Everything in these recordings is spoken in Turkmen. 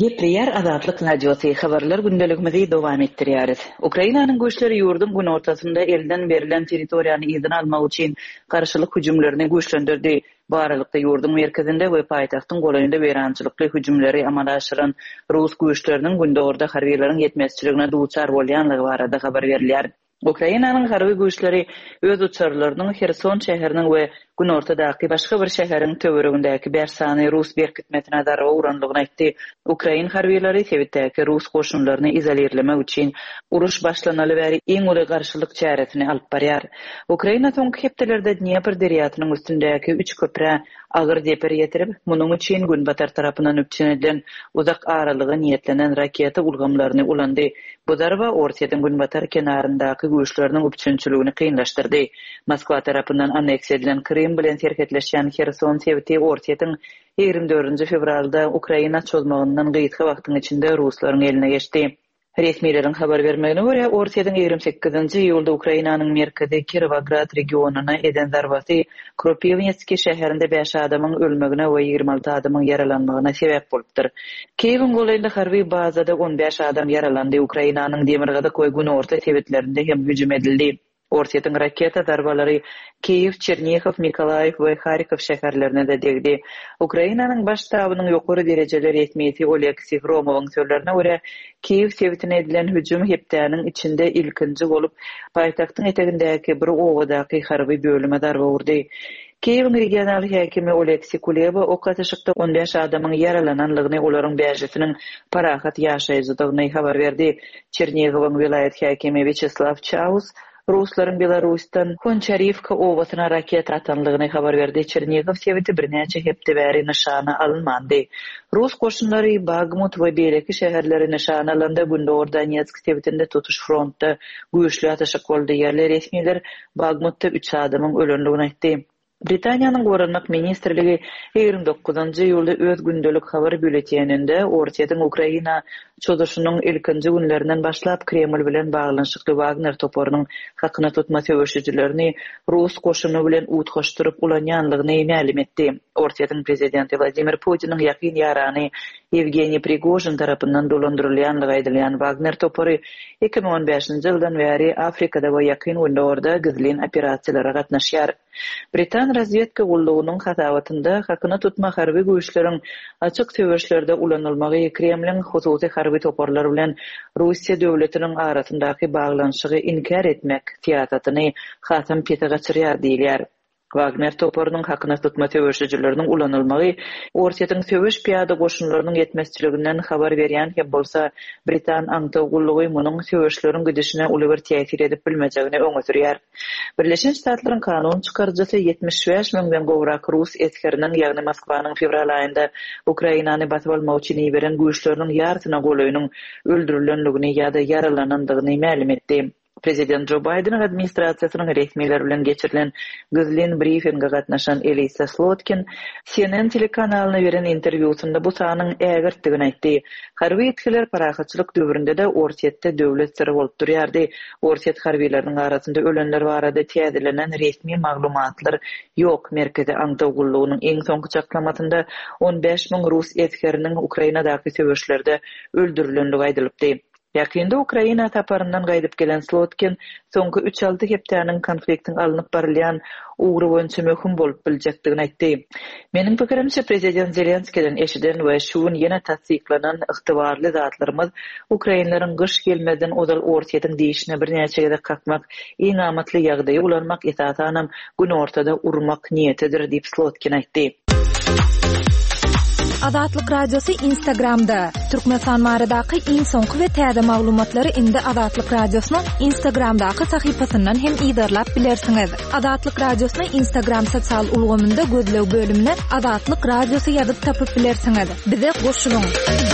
Gepleyer Azatlyk Radiosu habarlar gündeligimizi dowam etdirýäris. Ukrainanyň güýçleri ýurdun gün ortasynda elden berilen territoriýany ýygyna almak üçin garşylyk hüjümlerini güýçlendirdi. Bu aralykda ýurdun merkezinde we paýtagtyň golanynda beýrançylykly hüjümleri amala aşyran Rus güýçleriniň gündogurda harbiýlaryň ýetmezçiligine duçar bolýanlygy barada habar berilýär. Ukrainanyň harby güýçleri öz uçarlarynyň Kherson şäheriniň we gün ortadaky başga bir şäheriň töweregindäki bersany Rus berkitmetine darba uranlygyny aýtdy. Ukrain harbiýlary Sewitdäki Rus goşunlaryny izolerlemek üçin uruş başlanaly bäri iň uly garşylyk çäresini alyp barýar. Ukraina soňky hepdelerde Dnepr deriýatynyň üstündäki 3 köpre agyr deper ýetirip, munyň üçin Günbatar tarapyndan üpçünedilen uzak aralyga niýetlenen raketa ulgamlaryny ulandy. Bu darba Ortiýadan Günbatar kenaryndaky güýçleriniň üpçünçiligini kynlaşdyrdy. Moskwa tarapyndan anneks edilen Krim bilen serketleşen Kherson Sewiti Ortiýadan 24 fevralda Ukraina çözmeginiň gyýtky wagtyň içinde Ruslaryň eline geçdi. Resmiýetlerin habar bermegine görä, Ortiýadan 28-nji ýylda Ukrainanyň merkezi Kirovograd regionuna eden zarbasy Kropivnitski şäherinde 5 adamyň ölmegine we 26 adamyň yaralanmagyna sebäp bolupdyr. Kiýewiň golanynda harby bazada 15 adam yaralandy. Ukrainanyň Demirgazyk we gün orta sebetlerinde hem hüjüm edildi. Ortiýadan raketa darbalary Kiýew, Çernihiv, Mikolaýew we Harkov şäherlerine de degdi. Ukrainanyň baş ştabynyň ýokary derejeli resmiýeti Oleksiy Hromowyň sözlerine görä, Kiýew Sewitine edilen hüjüm hepdäniň içinde ilkinji bolup, paýtagtyň etegindäki bir owadaky harby bölüme darba urdy. Kiýewiň regional häkimi Oleksiy Kuleba o gatyşykda 15 adamyň yaralananlygyny, olaryň bäjisiniň parahat ýaşaýjydygyny habar berdi. Çernihiwyň vilayet häkimi Vyacheslav Chaus Ruslaryň Belarusdan Konchariivka owasyna raket atanlygyny habar berdi. Çernihiv Sewiti birnäçe hepde bäri nyşana alınmandy. Rus goşunlary Bagmut we Beleki şäherleri nyşana alanda gündogurda Donetsk Sewitinde tutuş frontda güýçli ataşyk boldy. Ýerli resmiýetler Bagmutda 3 adamyň ölenligini aýtdy. Britaniýanyň Gorunmak ministrligi 29-njy ýylda öz gündelik habar bületiýeninde Ortiýadan Ukraina çözüşüniň ilkinji günlerinden başlap Kreml bilen baglanşykly Wagner toporunyň hakyna tutma söwüşçilerini Rus goşuny bilen utgaşdyryp ulanýanlygyny ma'lum etdi. Ortiýadan prezidenti Vladimir Putiniň ýakyn ýarany Evgeniy Prigozhin tarapyndan dolandyrylýanlygy aýdylýan Wagner topory 2015-nji ýyldan bäri Afrikada we ýakyn gündogurda gizlin operasiýalara gatnaşýar. Britan razvedka gullugynyň hasawatynda hakyna tutma harby güýçleriň açyk söwüşlerde ulanylmagy Kremliň hususy harby toporlar bilen Russiýa döwletiniň arasyndaky baglanşygy inkar etmek siýasatyny hasam pete gaçyrýar diýilýär. Wagner toporunyň hakyna tutma söwüşçileriniň ulanylmagy Ortiýadan söwüş piýada goşunlarynyň ýetmezçiliginden habar berýän hem bolsa Britan aňtagullygy munyň söwüşleriň gidişine uly bir täsir edip bilmejegini öňe sürýär. Birleşen Ştatlaryň kanun çykarjysy 75 miňden gowrak Rus eskeriniň, ýagny Moskwanyň fevral aýynda Ukrainany basyp almak üçin beren güýçleriniň ýartyna golaýynyň öldürilenligini ýa-da yaralanandygyny ma'lum etdi. Prezident Joe Biden administrasiýasynyň resmiýetleri bilen geçirilen gizlin briefinge gatnaşan Elisa Slotkin CNN telekanalyna beren interwýusynda bu sanyň ägirtdigini aýtdy. Harby etkiler parahatçylyk döwründe de Ortiýatda döwlet siri bolup durýardy. Ortiýat harbiýleriniň arasynda ölenler barada täzelenen resmi maglumatlar ýok. Merkezi aňtagullygynyň eň soňky çaklamasynda 15 000 Rus eskeriniň Ukrainadaky söwüşlerde öldürilenligi aýdylypdy. Ýakynda Ukraina taparyndan gaýdyp gelen Slotkin soňky 3-6 hepdäniň konfliktiň alınıp barylýan ugry boýunça möhüm bolup biljekdigini aýtdy. Meniň pikirimçe prezident Zelenskiýden eşiden we şuň ýene tasdiklanan ygtybarly zatlarymyz Ukrainalaryň gyş gelmeden ozal Ortiýadan diýişine birnäçe gede kakmak, inamatly ýagdaýa ulanmak esasanam gün ortada urmak niýetidir diýip Slotkin aýtdy. Azatlyk Radiosu Instagramda. Türkmenistan baradaky iň soňky we täze maglumatlary indi Azatlyk Radiosynyň Instagramdaky sahypasyndan hem ýydarlap bilersiňiz. Azatlyk Radiosynyň Instagram sosial ulgamynda gözlew bölümine Azatlyk Radiosu ýazyp tapyp bilersiňiz. Bize goşulyň.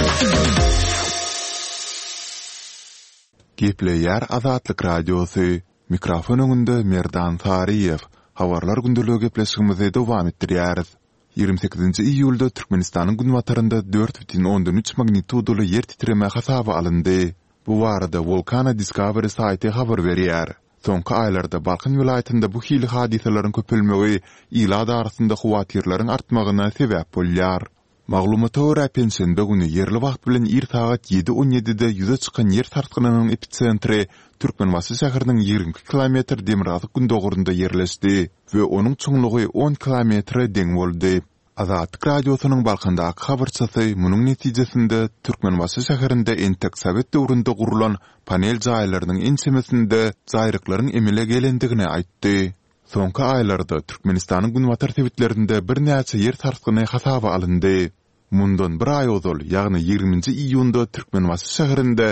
Gepleýär Azatlyk Radiosu. Mikrofon öňünde Merdan Sariýew. Habarlar gündeligi gepleşigimizi dowam etdirýäris. 28 iyulda Türkmenistanyň günbatarynda 4,3 magnitudoly yer titreme hasaby alındy. Bu barada Volcano Discovery saýty habar berýär. Soňky aýlarda Balkan vilayatynda bu hili hadiselerin köpelmegi ýylar arasynda howatyrlaryň artmagyna sebäp bolýar. Maglumata görä pensiýende güni yerli wagt bilen saat 7:17-de ýüze çykan yer tartgynynyň epicentri Türkmenbaşy şäheriniň 20 kilometr demirazyk gündogurunda yerleşdi we onuň çoňlugy 10 kilometr deň boldy. Azatlyk radiosynyň balkandaky habarçysy munyň netijesinde Türkmenbaşy şäherinde entek Sowet döwründe gurulan panel jaýlarynyň ensemesinde jaýryklaryň emile gelendigini aýtdy. Soňky aýlarda Türkmenistanyň günwatar tebitlerinde bir näçe yer tartgyny hasaba alındy. Mundan bir ay ozal, ýagny 20-nji iýunda Türkmenbaşy şäherinde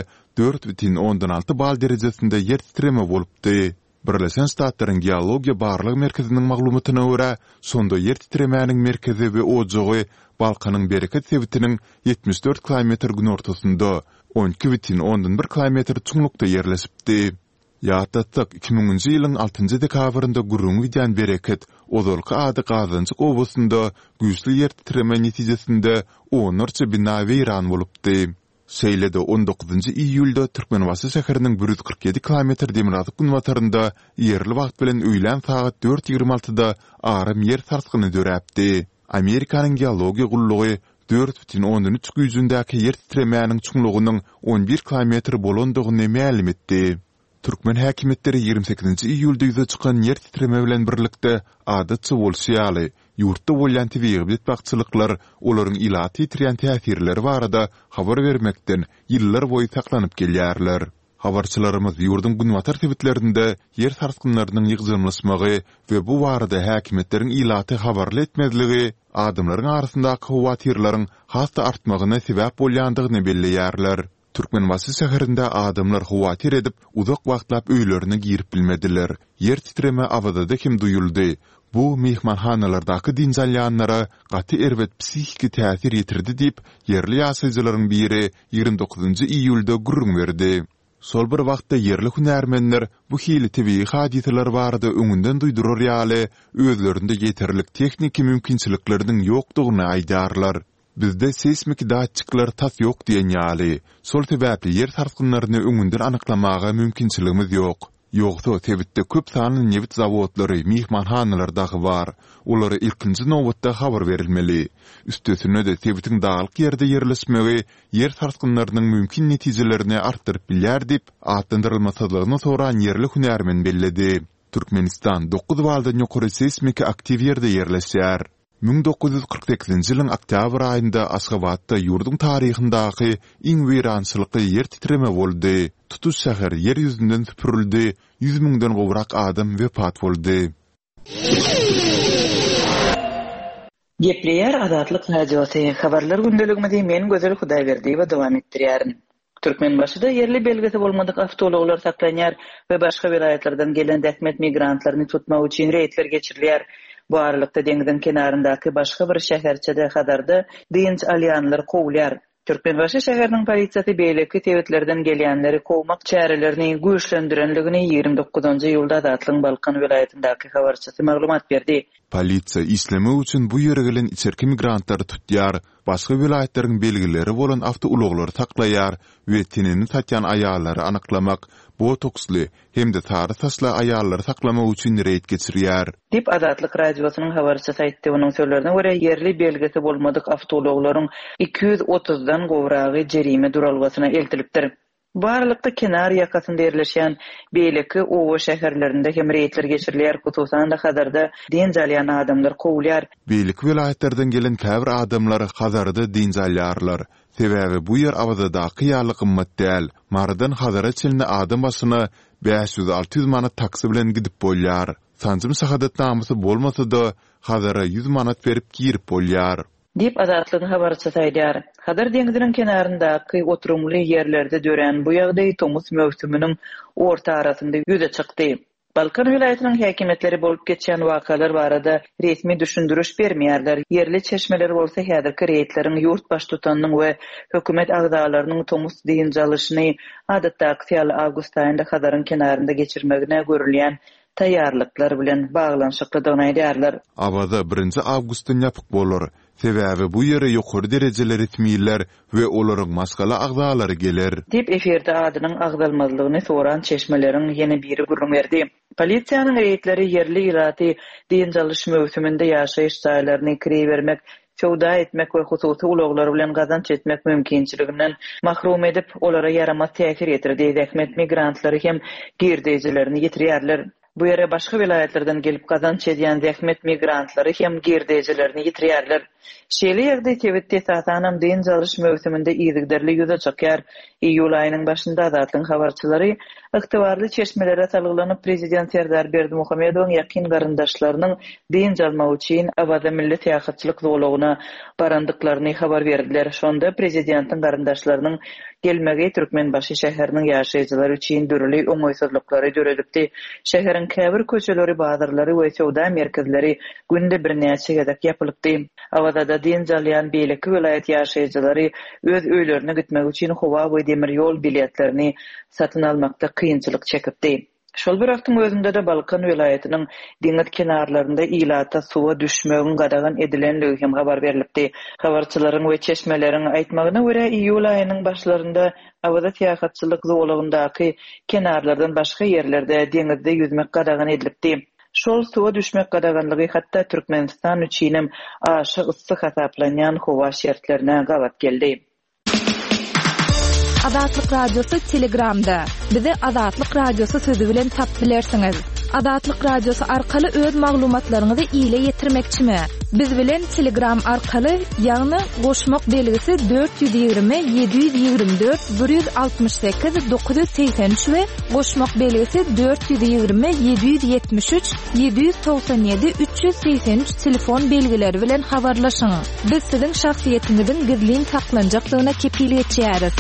4,16 bal derejesinde yer titreme bolupdy. Birleşen Ştatlaryň Geologiýa barlygy merkeziniň maglumatyna görä, sonda yer titremäniň merkezi we ojagy Balkanyň bereket tebitiniň 74 kilometr gün ortasynda, 12,1 kilometr çuňlukda yerleşipdi. Ýa-da 2000-nji ýylyň 6-njy dekabrynda gurrun giden bereket Ozalky ady Gazançyk obasynda güýçli yer titreme netijesinde onarça bina weýran bolupdy. Seýlede 19-njy iýulda Türkmenbaşy şäheriniň 147 kilometr demirazyk günwatarynda yerli wagt bilen öýlen saat 4:26-da arym yer tartgyny döräpdi. Amerikanyň geologiýa gullugy 4,13 güýjündäki yer titremäniň çuňlugynyň 11 kilometr bolandygyny ma'lum etdi. Türkmen häkimetleri 28-nji iýulda ýüze çykan yer titreme bilen birlikde adatça bolşýaly, ýurtda bolýan tebigat bakçylyklar olaryň ilaty tirýän täsirleri barada habar bermekden ýyllar boýy saklanyp gelýärler. Habarçylarymyz ýurdun günwatar tebitlerinde yer tartgynlarynyň ýygyrmlaşmagy we bu barada häkimetleriň ilaty habarly etmezligi adamlaryň arasyndaky howatyrlaryň hasta artmagyna sebäp bolýandygyny belleýärler. Türkmenbaşy şäherinde adamlar howatyr edip uzak wagtlap öýlerine girip bilmediler. Yer titreme awada kim duyuldy. Bu mehmanhanalardaky dinjalyanlara gaty erbet psihiki täsir ýetirdi diýip yerli ýaşaýjylaryň biri 29-njy iýulda gurrun berdi. Sol bir wagtda yerli hünärmenler bu hili tebii hadiseler barada öňünden duýdurar ýaly özlerinde ýeterlik tekniki mümkinçilikleriniň ýokdugyny aýdarlar. Bizde seismik datçyklar tas ýok diýen ýaly. Sol sebäpli yer tartgynylaryny öňünden anyklamaga mümkinçiligimiz ýok. Ýogsa tebitde köp sanly newit zawodlary, mehmanhanalardaky bar. Olary ilkinji nowatda habar berilmeli. Üstesine de tebitiň dağlyk ýerde yerleşmegi yer tartgynylarynyň mümkin netijelerini artdyryp bilýär diýip atlandyrylmasalygyny soran yerli hünärmen belledi. Türkmenistan 9 baldan ýokary seismik aktiv ýerde yerleşýär. 1948-nji ýylyň oktyabr aýynda Aşgabatda ýurdun taryhyndaky iň weýrançylykly yer titreme boldy. Tutuş şäher yer ýüzünden süpürildi, 100 000-den gowrak adam wepat boldy. Gepleýär Azatlyk radiosy habarlar gündeliginde men Gözel Hudaýberdiýewa dowam etdirýärin. Türkmenbaşyda yerli belgesi bolmadyk awtologlar saklanýar we başga vilayatlardan gelen däkmet migrantlaryny tutmak üçin reýtler geçirilýär. Bu aralykda deňiziň kenaryndaky başga bir şäherçede hadarda dynç alýanlar kowulýar. Türkmenbaşy şäheriniň polisiýasy beýleki tebitlerden gelýänleri kowmak çärelerini güýçlendirenligini 29-njy ýylda Azatlyň Balkan vilayatyndaky habarçysy maglumat berdi. Polisiýa işleme üçin bu ýere gelen içerki migrantlary tutýar, başga vilayatlaryň belgileri bolan awtouloglary saklaýar we tenini tatýan aýallary anyklamak, botoksly hemde tary tasly aýallary saklamak üçin reýt geçirýär. Dip Azatlyk radiosynyň habarçysy aýtdy. Onuň sözlerine görä yerli belgesi bolmadyk awtologlaryň 230-dan gowragy jerime duralgasyna eltilipdir. Barlykda kenar ýakasynda yerleşýän beýleki owa şäherlerinde hem reýtler geçirilýär, hususan da hadarda dinjalýan adamlar kowulýar. Beýleki vilayatlardan gelen käbir adamlar hazarda dinjalýarlar. Sebäbi bu ýer awazadaky ýaly gymmat däl. Maradan hazara çelne adam başyna 500-600 manat taksy bilen gidip bolýar. Sanjym şahadatnamysy bolmasa da hazara 100 manat berip girip bolýar. Dip Azatlyň habarçysy aýdýar. Hadar deňiziniň kenaryndaky oturumly ýerlerde dören bu ýagdaý tomus mövsüminiň orta arasynda ýüze çykdy. Balkan vilayatynyň häkimetleri bolup geçen wakalar barada resmi düşündürüş bermeýärler. Yerli çeşmeler bolsa häzirki reýtleriň ýurt baş tutanyň we hökümet agzalarynyň tomus dynjalyşyny adatdaky awgust aýynda hadaryň kenarynda geçirmegine görülýän taýýarlyklar bilen baglanşyklydygyny aýdýarlar. Awada 1-nji awgustdan ýapyk bolar. Sebäbi bu ýere ýokary derejeler etmeýärler we olaryň maskala agzalary geler. Dip eferde adynyň agdalmazlygyny soran çeşmeleriň ýene biri gurrun berdi. Polisiýanyň reýtleri yerli iraty dynjalyş mövsüminde ýaşaýyş jaýlaryny kirä bermek sowda etmek we hususy ulaglar bilen gazanç etmek mümkinçiliginden mahrum edip olara ýaramaz täsir ýetirdi. Ähmet migrantlary hem girdijilerini ýetirýärler. Bu ýere başga vilayetlerden gelip gazanç edýän zähmet migrantlary hem girdijilerini ýetirýärler. Şeýle ýerde tebetde satanam deň jalyş mövsüminde ýygyderli ýüze çykýar. İýul aýynyň başynda Azatlyň habarçylary ygtybarly çeşmelere salgylanyp prezident Serdar Berdimuhammedowyň ýakyn garyndaşlarynyň deň jalmagy üçin Awaza millet ýahatçylyk zowlagyna barandyklaryny habar berdiler. Şonda prezidentiň garyndaşlarynyň gelmegi Türkmenbaşy şäheriniň ýaşaýjylary üçin dürli oňoýsuzlyklary göredipdi. Şäheriň käbir köçeleri, bazarlary we sowda merkezleri günde birnäçe gezek ýapylypdy. Awazada deň jalýan beýleki vilayet ýaşaýjylary öz öýlerine gitmek üçin howa we demir ýol biletlerini satyn almakda kynçylyk çekipdi. Şol bir wagtyň özünde de Balkan vilayetiniň deňiz kenarlarynda ilata suwa düşmegin gadagan edilenligi hem habar berilipdi. Habarçylaryň we çeşmeleriň aýtmagyna görä iýul aýynyň başlarynda Awaza tähatçylyk zowlagyndaky kenarlardan başga ýerlerde deňizde yüzmek gadagan edilipdi. Şol suwa düşmek gadaganlygy hatda Türkmenistan üçin aşy yssyk hasaplanýan howa şertlerine gawat geldi. Azatlyk radiosu Telegramda. Bizi Azatlyk radiosu sözü bilen tap bilersiňiz. Azatlyk radiosu arkaly öz maglumatlaryňyzy ýyla ýetirmekçimi? Biz bilen Telegram arkaly ýagny goşmak belgisi 420 724 168 983 we goşmak belgisi 420 773 797 383 telefon belgileri bilen habarlaşyň. Biz siziň şahsiýetiňiziň gizlin saklanjaklygyna kepiliyet etýäris.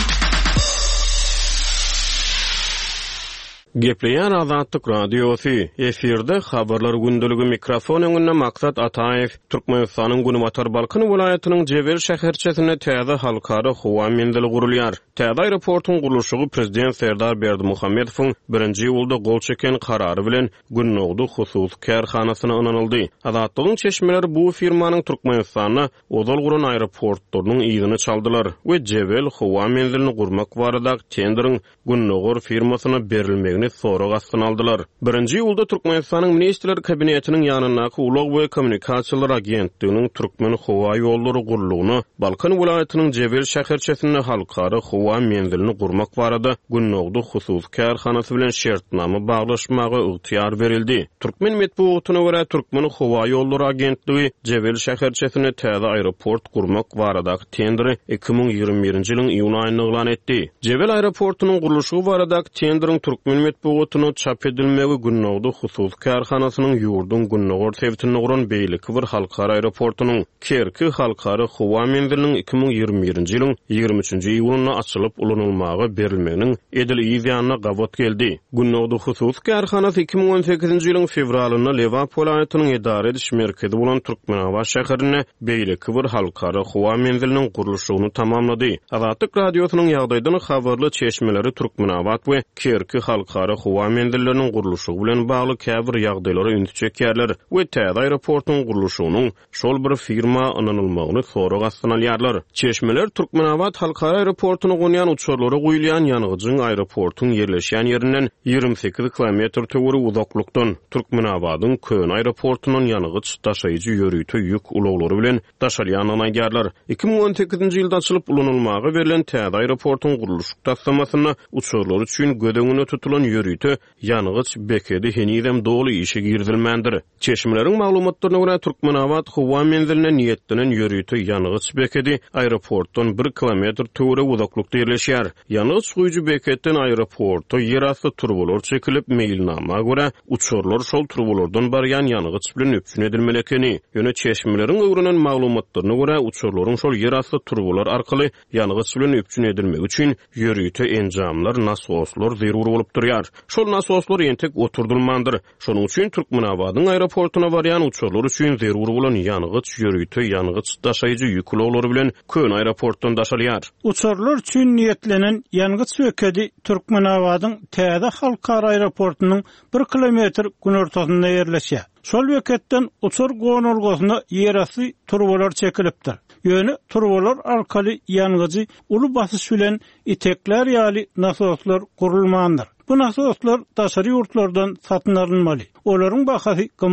Gepleyen Azatlyk radiosu efirde habarlar gündüligi mikrofon öňünde Maksat Ataev Türkmenistanyň Gunuwatar Balkan welaýatynyň Jebel şäherçesinde täze halkara howa mendili gurulýar. Täze aeroportuň gurulşygy prezident Serdar Berdimuhammedowyň 1-nji ýylda gol çeken karary bilen Günnogdy hususy kärhanasyna ynanyldy. Azatlygyň çeşmeleri bu firmanyň Türkmenistana ozal guran aeroportlarynyň ýygyny çaldylar we Jebel howa mendilini gurmak barada tenderiň Günnogor firmasyna berilmegini sorak astyna aldylar. 1-nji ýylda Türkmenistanyň ministrler kabinetiniň ýanynaky Ulaq we Kommunikasiýalar agentliginiň Türkmen howa ýollary gurulugyny Balkan welaýatynyň Jebel şäherçesinde halkara howa mendilini gurmak barada Günnogdy hususy kärhanasy bilen şertnama baglaşmagy ygtyýar berildi. Türkmen medeniýetyne görä Türkmen howa ýollary agentligi Jebel şäherçesinde täze aeroport gurmak barada tenderi 2021-nji ýylyň iýun aýyna elan etdi. Jebel aeroportunyň gurulşy barada tenderiň Türkmen medeniýetyne çap edilmegi Günnogdy hususy kärhanasynyň ýurdun Günnogor sewtini guran beýleki bir halkara aeroportunyň Kerki halkara howa mendiliniň 2021-nji ýylyň 23-nji iýulyna açylyp ulanylmagy berilmeginiň edil ýyzyanyna gawat geldi. Günnogdy hususy kärhanasy 2018-nji ýylyň fevralyna Lewap welaýatynyň idare ediş merkezi bolan Türkmenabat şäherine beýleki bir halkara howa mendiliniň gurulşygyny tamamlady. Azatlyk radiosynyň ýagdaýdan habarly çeşmeleri Türkmenabat we Kerki halkara howa mendilleriniň gurulşy bilen bagly käbir ýagdaýlary ünlü çekýärler we täze aeroportuň gurulşynyň şol bir firma ananylmagyny sorak astyna alýarlar. Çeşmeler Türkmenabat halkara aeroportuny gonýan uçurlary goýulýan ýanygyjyň aeroportuň ýerleşýän ýerinden 28 kilometr töweri uzaklykdan Türkmenabatyň Kön aeroportunyň ýanygyç daşaýjy ýörüýte ýük ulaglary bilen daşalýanyny aýdýarlar. 2018-nji ýylda açylyp ulanylmagy berilen täze aeroportuň guruluş taslamasyna uçurlar üçin gödeňine tutulan ýörüýte ýanygyç bekedi henidem doly işe girdilmendir. Çeşmeleriň maglumatlaryna görä Türkmenabat howa menziline niýetlenen ýörüýte ýanygyç bekedi aeroportdan 1 kilometr töwere uzaklykda ýerleşýär. Ýanygyç goýjy beketden aeroporta ýerasty turbalar çekilip meýilnama görä uçurlar şol turbalardan barýan ýanygyç bilen öpçün edilmelekeni. Ýöne çeşmeleriň öwrenen maglumatlaryna görä uçurlaryň şol ýerasty turbalar arkaly ýanygyç bilen öpçün edilmegi üçin ýörüýte enjamlar, nasoslar zerur bolup durýar. Şol nasoslar entek oturdulmandyr. Şonuň üçin Türkmenabatyň aeroportuna barýan uçurlar üçin zerur bolan ýanygyç ýörüýte ýanygyç daşaýjy ýük ulaglary bilen Kön aeroportdan daşalýar. Uçurlar üçin niýetlenen ýanygyç bekedi Türkmenabatyň täze halkara aeroportunyň 1 kilometr günortasynda ýerleşýär. Şol beketden uçur gonulgysyna ýerasty turbalar çekilipdir. Ýöne turbalar arkaly ýanygyjy uly basyş bilen itekler ýaly nasoslar gurulmandyr. Bu nasoslar daşary ýurtlardan satyn alynmaly. Olaryň bahasy gymmat.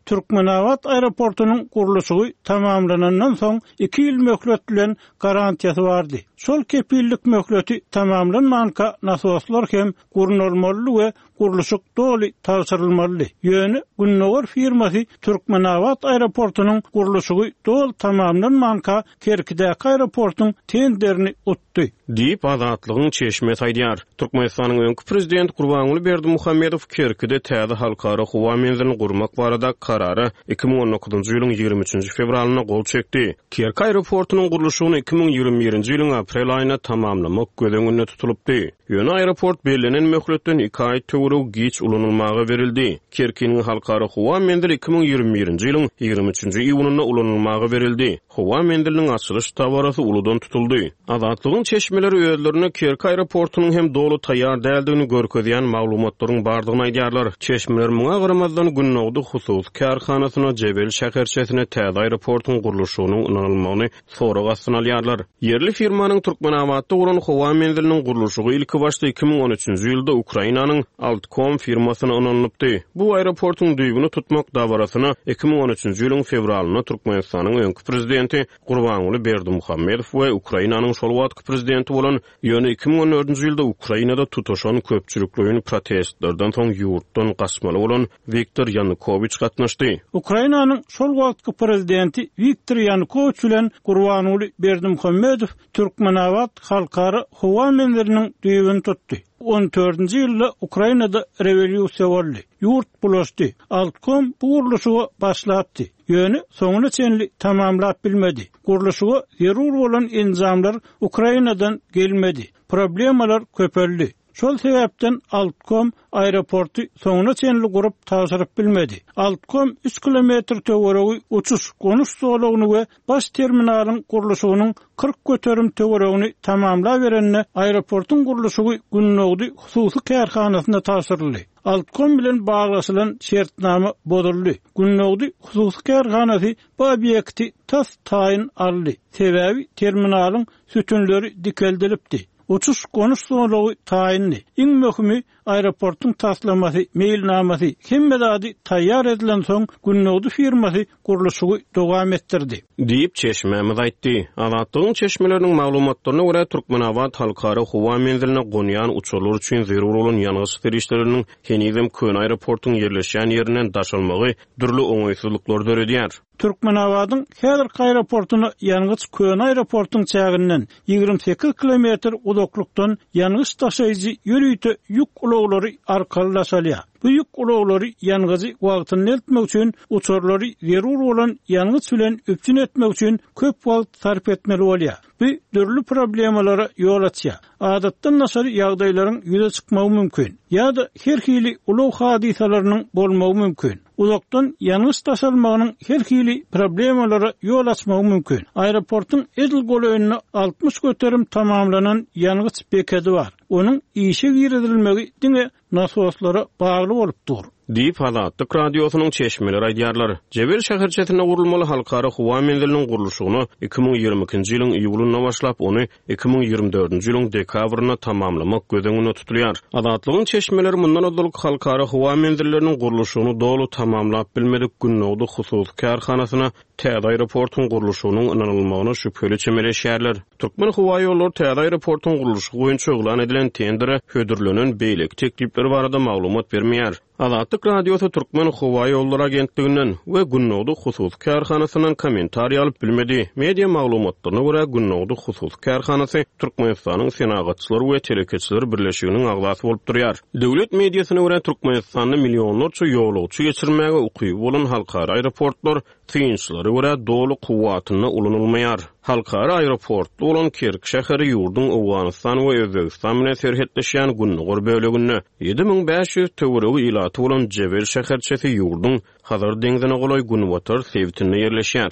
Türkmenabat aeroportunun guruluşy tamamlanandan soň 2 ýyl möhlet bilen garantiýasy bardy. Şol kepillik möhleti tamamlanmanka nasoslar hem gurnulmaly we guruluşyk doly tawsyrylmaly. Ýöne Günnowar firmasy Türkmenabat aeroportunun guruluşy dol tamamlanmanka Kerkidäki aeroportun tenderini utdy. Diýip Azatlygyň çeşme taýdýar. Türkmenistanyň öňkü prezident Gurbanuly Berdimuhammedow Kerkide täze halkara howa menzilini gurmak barada karary 2019-njy ýylyň 23-nji fevralyna gol çekdi. Kerk aeroportunun guruluşyny 2021-nji ýylyň aprel aýyna tamamlamak gödeňinde tutulupdy. Ýöne aeroport belenen möhletden 2 aý töwereg giç ulanylmagy berildi. Kerkiniň halkara howa menzili 2021-nji ýylyň 23-nji iýunyna ulanylmagy berildi. Howa menziliniň açylyş tabarasy uludan tutuldy. Azatlygyň çeşmeleri öýlerini Kerk aeroportunun hem dolu taýýar däldigini görkezýän maglumatlaryň bardygyny aýdýarlar. Çeşmeler muňa garamazdan Günnowdy husus karhanasyna Jebel şäherçesine täze aeroportun guruluşynyň unanylmagyny sorag astyna alýarlar. Yerli firmanyň Türkmenabatda guran howa menziliniň guruluşy ilki başda 2013-nji ýylda Ukrainanyň Altkom firmasyna unanlypdy. Bu aeroportun düýbüni tutmak dabarasyna 2013-nji ýylyň fevralyna Türkmenistanyň öňkü prezidenti Gurbanuly Berdimuhammedow we Ukrainanyň şol wagtky prezidenti bolan ýöne 2014-nji ýylda Ukrainada tutuşan köpçüliklerin protestlerden soň ýurtdan gaçmaly bolan Viktor Yanukovych gatnaşdy. Ukrainanyň şol wagtky prezidenti Viktor Yanukovych bilen Gurbanuly Berdimuhammedow Türkmenabat halkara howa menziliniň düýbüni tutdy. 14-nji ýylda Ukrainada rewolýusiýa boldy. Ýurt bulaşdy. Altkom bu guruluşy başlapdy. Ýöne soňuna çenli tamamlap bilmedi. Guruluşy zerur bolan enzamlar Ukrainadan gelmedi. Problemalar köpeldi. Şol sebäpden Altkom aeroportu soňuna çenli gurup taşyryp bilmedi. Altkom 3 kilometr töweregi uçuş konuş solagyny we baş terminalyň guruluşynyň 40 göterim töweregini tamamlap berenne aeroportun guruluşy Günnowdy hususy karhanasyna taşyryldy. Altkom bilen baglaşylan şertnama bozuldy. Günnowdy hususy karhanasy bu obyekti tas taýyn aldy. Sebäbi terminalyň sütünleri dikeldilipdi. Uçuş konuş sonragy taýinli. Iň möhimi aeroportun taslamasy, mailnamasy hemmedadi taýýar edilen soň Günnowdy firmasy guruluşy dowam etdirdi. Diýip çeşmemiz aýtdy. Azatlygyň çeşmeleriniň maglumatlaryna görä Türkmenabat halkara howa menziline gonýan uçurlar üçin zerur bolan ýanygy serişleriniň henizem kön aeroportun yerleşýän ýerinden daşalmagy dürli oňaýsızlyklar döredýär. Türkmenabatyň häzirki aeroportuny ýanygy kön aeroportuň çäginden 28 kilometr uzaklykdan ýanygy taşyjy ýürüýte ýük ulaglary arkalaşalýar. Bu ýük ulaglary ýanygy wagtyny eltmek üçin uçurlary zerur bolan ýanygy bilen öpçün etmek üçin köp wagt sarf etmeli bolýar. Bu dürli problemalara ýol açýar. Adatdan nasar ýagdaýlaryň ýüze çykmagy mümkin. Ýa-da her hili ulag hadisalarynyň bolmagy mümkin. Uzakdan ýanygy taşalmagynyň her hili problemalara ýol açmagy mümkin. Aeroportun edil golöňüne 60 göterim tamamlanan ýanygy bekedi bar. Onuň işe giredilmegi diňe nasoslara bagly bolupdyr. Diýip Azatlyk radiosynyň çeşmeleri aýdýarlar. Jebel şäherçesine gurulmaly halkara howa menziliniň guruluşyny 2022-nji ýylyň iýulyna başlap ony 2024-nji ýylyň dekabryna tamamlamak gödeňinde tutulýar. Azatlygyň çeşmeleri mundan öňki halkara howa menzilleriniň guruluşyny dolu tamamlap bilmedik Günnowdy hususy karhanasyna täze aeroportun guruluşynyň unanylmagyna şüpheli çemeleşýärler. Türkmen howa ýolları täze aeroportun guruluşy boýunça oglan edilen tendere hödürlenen beýlek teklipleri barada maglumat bermeýär. Azatlyk radiosu Türkmen howa ýolları agentliginden we Günnowdy hususy karhanasynyň kommentariýa alyp bilmedi. Media maglumatlaryna görä Günnowdy hususy karhanasy Türkmenistanyň senagatçylary we telekeçiler birleşiginiň agzasy bolup durýar. Döwlet mediasyna görä Türkmenistanyň milyonlarça ýolagçy geçirmäge ukyby bolan halkara aeroportlar tynçlary görä dolu kuwatyna ulanylmaýar. Halkara aeroport bolan Kerk şäheri ýurdun Awganistan we Özbegistan bilen serhetleşýän Günnowar böleginde 7500 töweregi ilaty bolan Jebel şäherçesi ýurdun Hazar deňzine golay Günwatar sewtinde ýerleşýär.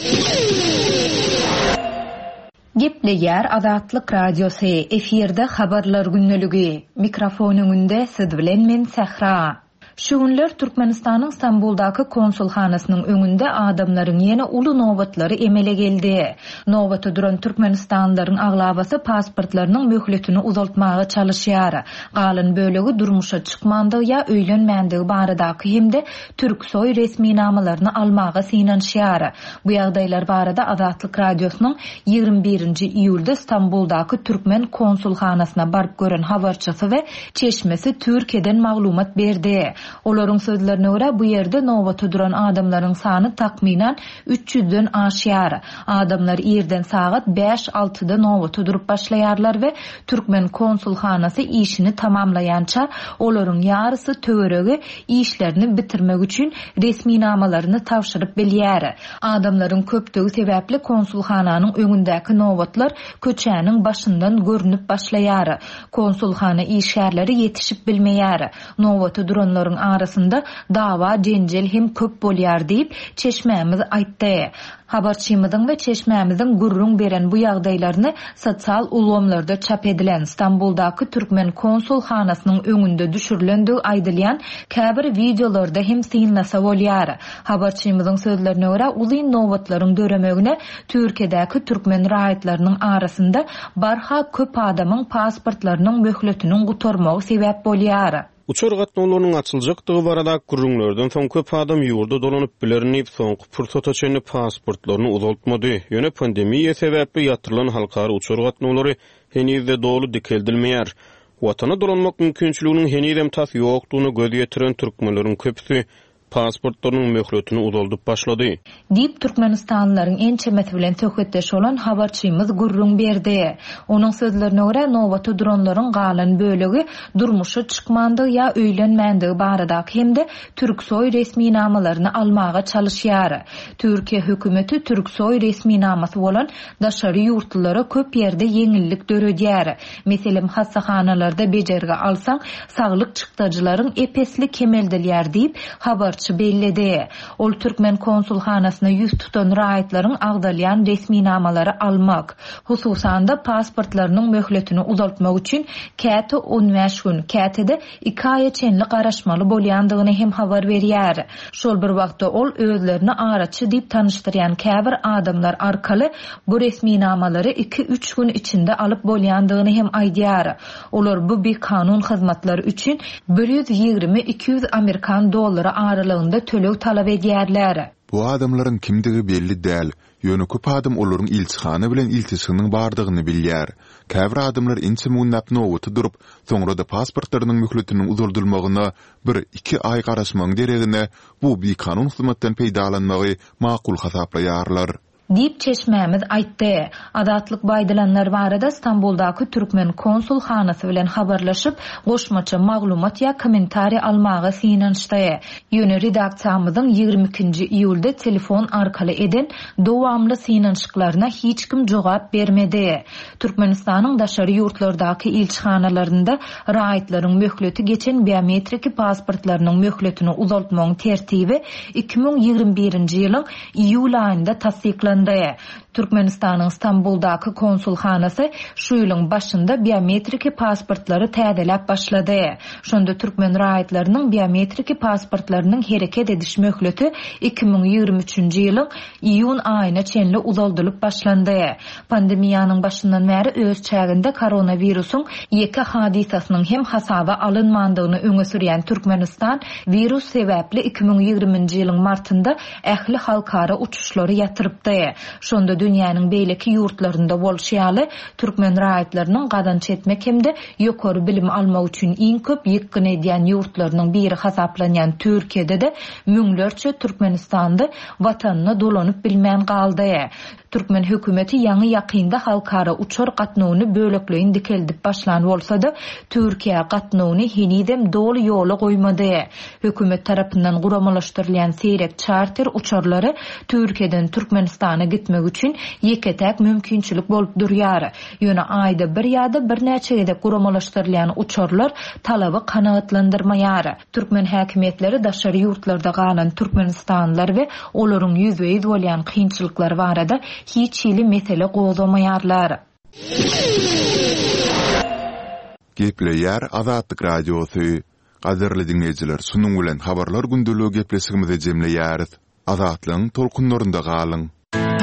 Gepleýär Azatlyk radiosu efirde habarlar günneligi. Mikrofon öňünde siz bilen men Sahra. Şu günler Türkmenistanyň Stambuldaki konsulhanasynyň öňünde adamlaryň ýene uly nowatlary emele geldi. Nowata duran Türkmenistanlylaryň aglabasy pasportlarynyň möhletini uzaltmaga çalışýar. Galan bölegi durmuşa çykmandygy ýa öýlenmändigi baradaky hemde Türksoy resmi namalaryny almaga synanýar. Bu ýagdaýlar barada Azatlyk radiosynyň 21-nji iýulda Stambuldaki Türkmen konsulhanasyna barıp gören habarçysy we çeşmesi Türkiýeden maglumat berdi. Olaryň sözlerine görä bu ýerde nowata duran adamlaryň sany takminan 300-den aşýar. Adamlar ýerden sagat 5-6-da nowata durup başlaýarlar we Türkmen konsulhanasy işini tamamlaýança olaryň ýarysy töweregi işlerini bitirmek üçin resmi namalaryny tawşyryp belýär. Adamlaryň köpdigi sebäpli konsulhananyň öňündäki nowatlar köçäniň başyndan görünüp başlaýar. Konsulhana işgärleri ýetişip bilmeýär. Nowata duranlaryň arasında dawa, jenjel hem köp bolýar diýip çeşmämiz aýtdy. Habarçymyzyň we çeşmämiziň gurrun beren bu ýagdaýlaryny sosial ulgamlarda çap edilen Stambuldaki Türkmen konsulhanasynyň öňünde düşürilendigi aýdylýan käbir videolarda hem synlasa bolýar. Habarçymyzyň sözlerine görä uly nowatlaryň döremegine Türkiýedäki türkmen raýatlarynyň arasynda barha köp adamyň pasportlarynyň möhletiniň gutarmagy sebäp bolýar. Uçur gatnawlarynyň açyljakdygy barada gurrunlardan soň köp adam ýurda dolanyp bilerini soňky pursata çenli pasportlaryny uzaltmady. Ýöne pandemiýa sebäpli ýatyrylan halkary uçur gatnawlary henüzde dolu dikeldilmeýär. Watana dolanmak mümkinçiliginiň henüzem tas ýokdugyny göz ýetiren türkmenleriň köpüsi pasportlarynyň möhletini uzaldyp başlady. Diýip Türkmenistanlylaryň en çemeti bilen töhretdeş olan habarçymyz gurrun berdi. Onuň sözlerine görä nowata duranlaryň galan bölegi durmuşa çykmandygy ýa öýlenmändigi baradaky hemde Türksoy resmi namalaryny almaga çalışýar. Türkiýe hökümeti Türksoy resmi namasy bolan daşary ýurtlara köp ýerde ýeňillik döredýär. Meselem hassahanalarda bejerge alsaň saglyk çykdajylaryň epesli kemeldilýär diýip habar belledi. Ol Türkmen konsulhanasyna ýüz tutan raýatlaryň agdalýan resmi namalary almak, hususan da pasportlarynyň möhletini uzaltmak üçin käte 15 gün, kätede 2 aýa çenli garaşmaly bolýandygyny hem habar berýär. Şol bir wagtda ol özlerini araçy diýip tanışdyrýan käbir adamlar arkaly bu resmi namalary 2-3 gün içinde alyp bolýandygyny hem aýdýar. Olar bu bir kanun hyzmatlary üçin 120-200 Amerikan dollary aralygynda tölew talap edýärler. Bu adamlaryň kimdigi belli däl. Ýöne köp adam olaryň ilçihany bilen iltisynyň bardygyny bilýär. Käbir adamlar inçe munnap nowaty durup, soňra da pasportlarynyň möhletiniň uzaldylmagyna 1-2 aý garaşmagyň deregine bu bir kanun hyzmatdan peýdalanmagy makul hasaplaýarlar. Diýip çeşmämiz aýtdy. Azatlyk baýdalanlar barada Stambuldaki Türkmen konsulhanasy bilen habarlaşyp, goşmaça maglumat ýa kommentari almaga synanýdy. Ýöne redaksiýamyzyň 22-nji iýulda telefon arkaly eden dowamly synanýyklaryna hiç kim jogap bermedi. Türkmenistanyň daşary ýurtlardaky ilçihanalaryna raýatlaryň möhleti geçen biometrik pasportlarynyň möhletini uzaltmagyň tertibi 2021-nji ýylyň iýul aýynda tasdiklandy. Türkmenistanyň Stambuldaki konsulhanasy şu ýylyň başynda biometrik pasportlary täzeläp başlady. Şonda türkmen raýatlarynyň biometrik pasportlarynyň hereket ediş möhleti 2023-nji ýylyň iýun aýyna çenli uzaldylyp başlandy. Pandemiýanyň başyndan bäri öz çäginde koronawirusyň ýeke hadisasynyň hem hasaba alynmandygyny öňe sürýän Türkmenistan virus sebäpli 2020-nji ýylyň martynda ähli halkara uçuşlary ýatyrypdy. Şonda dünýäniň beýleki ýurtlarynda bolşýaly türkmen raýatlarynyň gadan çetmek hemde ýokary bilim almak üçin iň köp ýykyn edýän ýurtlarynyň biri hasaplanýan Türkiýede de müňlerçe Türkmenistandy watanyna dolanyp bilmän galdy. Türkmen hökümeti ýaňy ýakynda halkara uçar gatnawyny bölekleýin dikeldip başlan bolsa da Türkiýe gatnawyny henüzem dolu ýola goýmady. Hökümet tarapyndan guramalaşdyrılan seyrek charter uçarlary Türkiýeden Türkmenistana gitmek üçin ýeketäk mümkinçilik bolup durýar. Ýöne aýda bir ýa-da bir näçe gedek guramalaşdyrılan uçarlar talaby kanagatlandyrmaýar. Türkmen häkimetleri daşary ýurtlarda galan Türkmenistanlylar we olaryň ýüzbeýiz bolýan kynçylyklar barada hiç ýyly mesele gozamaýarlar. Gepleýär Azatlyk radiosy. Gaderli dinleyijiler, sunuň bilen habarlar gündüligi gepleşigimize jemleýäris. Azatlyň tolkunlarynda galyň.